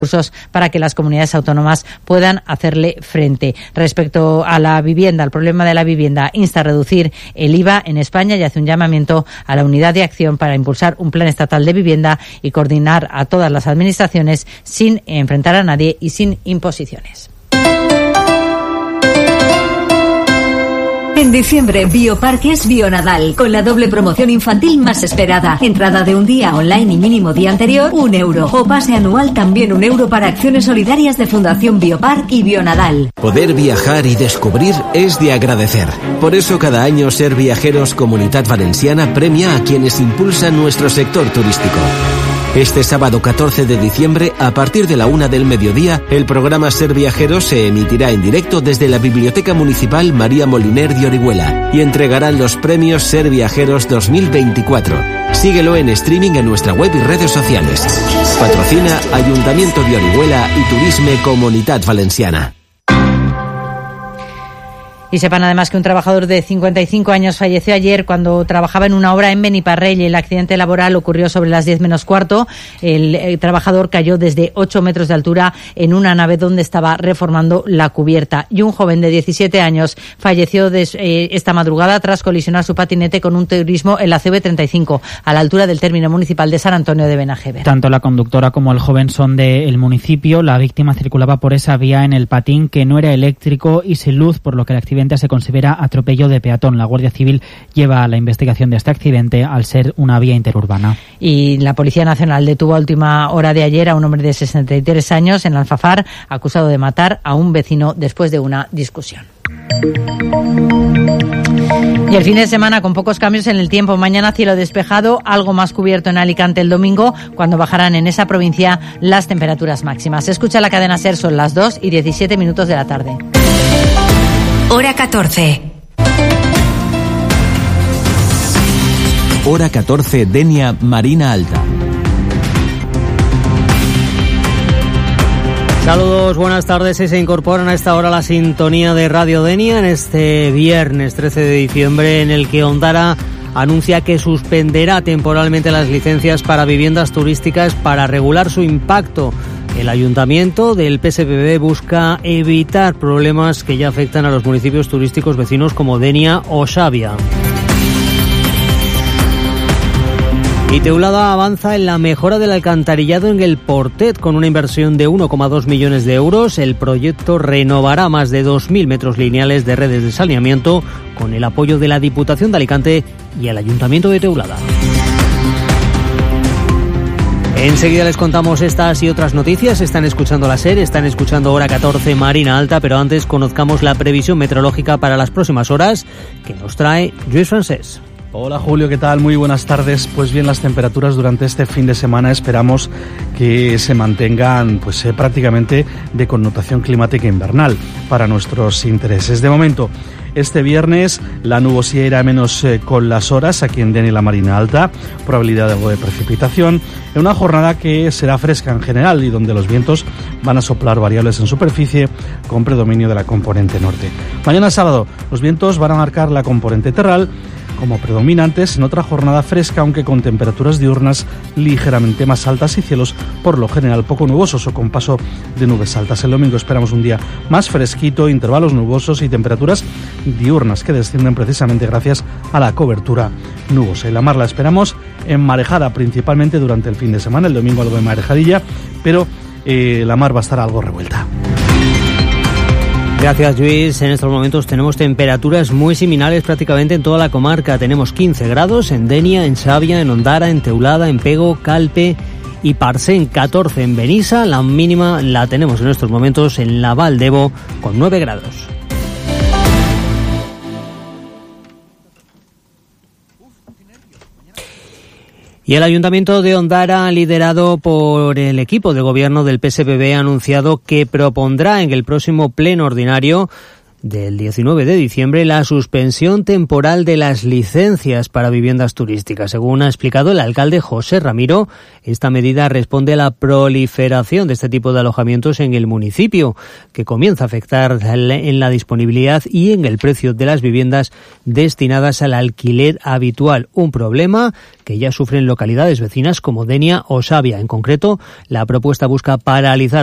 recursos para que las comunidades autónomas puedan hacerle frente. Respecto a la vivienda, al problema de la vivienda, insta a reducir el IVA en España y hace un llamamiento a la unidad de acción para impulsar un plan estatal de vivienda y coordinar a todas las administraciones sin enfrentar a nadie y sin imposiciones. En diciembre, Bioparques Bionadal, con la doble promoción infantil más esperada. Entrada de un día online y mínimo día anterior, €1. O pase anual también €1 para acciones solidarias de Fundación Bioparc y Bionadal. Poder viajar y descubrir es de agradecer. Por eso cada año Ser Viajeros Comunitat Valenciana premia a quienes impulsan nuestro sector turístico. Este sábado 14 de diciembre, a partir de la 1 del mediodía, el programa Ser Viajeros se emitirá en directo desde la Biblioteca Municipal María Moliner de Orihuela y entregarán los premios Ser Viajeros 2024. Síguelo en streaming en nuestra web y redes sociales. Patrocina Ayuntamiento de Orihuela y Turisme Comunitat Valenciana. Y sepan además que un trabajador de 55 años falleció ayer cuando trabajaba en una obra en Beniparrell. El accidente laboral ocurrió sobre las 10 menos cuarto. El trabajador cayó desde 8 metros de altura en una nave donde estaba reformando la cubierta. Y un joven de 17 años falleció esta madrugada tras colisionar su patinete con un turismo en la CV35 a la altura del término municipal de San Antonio de Benajever. Tanto la conductora como el joven son del municipio. La víctima circulaba por esa vía en el patín que no era eléctrico y sin luz, por lo que el accidente se considera atropello de peatón. La Guardia Civil lleva la investigación de este accidente al ser una vía interurbana. Y la Policía Nacional detuvo a última hora de ayer a un hombre de 63 años en Alfafar, acusado de matar a un vecino después de una discusión. Y el fin de semana con pocos cambios en el tiempo. Mañana cielo despejado, algo más cubierto en Alicante el domingo, cuando bajarán en esa provincia las temperaturas máximas. Se escucha la cadena SER, son las 2:17 de la tarde. Hora 14. Hora 14, Denia, Marina Alta. Saludos, buenas tardes. Y se incorporan a esta hora la sintonía de Radio Denia en este viernes 13 de diciembre, en el que Ondara anuncia que suspenderá temporalmente las licencias para viviendas turísticas para regular su impacto. El ayuntamiento del PSPB busca evitar problemas que ya afectan a los municipios turísticos vecinos como Denia o Xàbia. Y Teulada avanza en la mejora del alcantarillado en el Portet con una inversión de 1,2 millones de euros. El proyecto renovará más de 2.000 metros lineales de redes de saneamiento con el apoyo de la Diputación de Alicante y el Ayuntamiento de Teulada. Enseguida les contamos estas y otras noticias. Están escuchando la SER, están escuchando Hora 14 Marina Alta, pero antes conozcamos la previsión meteorológica para las próximas horas que nos trae Lluís Francés. Hola Julio, ¿qué tal? Muy buenas tardes. Pues bien, las temperaturas durante este fin de semana esperamos que se mantengan prácticamente de connotación climática invernal para nuestros intereses. De momento, este viernes la nubosidad irá menos con las horas aquí en Denia y la Marina Alta, probabilidad de algo de precipitación, en una jornada que será fresca en general y donde los vientos van a soplar variables en superficie con predominio de la componente norte. Mañana sábado los vientos van a marcar la componente terral como predominantes en otra jornada fresca, aunque con temperaturas diurnas ligeramente más altas y cielos por lo general poco nubosos o con paso de nubes altas. El domingo esperamos un día más fresquito, intervalos nubosos y temperaturas diurnas que descienden precisamente gracias a la cobertura nubosa. Y la mar la esperamos enmarejada principalmente durante el fin de semana, el domingo algo de marejadilla, pero la mar va a estar algo revuelta. Gracias, Lluís. En estos momentos tenemos temperaturas muy similares prácticamente en toda la comarca. Tenemos 15 grados en Denia, en Xàbia, en Ondara, en Teulada, en Pego, Calpe y Parcén, 14 en Benissa. La mínima la tenemos en estos momentos en la Val d'Ebo con 9 grados. Y el Ayuntamiento de Ondara, liderado por el equipo de gobierno del PSPB, ha anunciado que propondrá en el próximo pleno ordinario del 19 de diciembre la suspensión temporal de las licencias para viviendas turísticas. Según ha explicado el alcalde José Ramiro, esta medida responde a la proliferación de este tipo de alojamientos en el municipio, que comienza a afectar en la disponibilidad y en el precio de las viviendas destinadas al alquiler habitual, un problema que ya sufren localidades vecinas como Denia o Savia. En concreto, la propuesta busca paralizar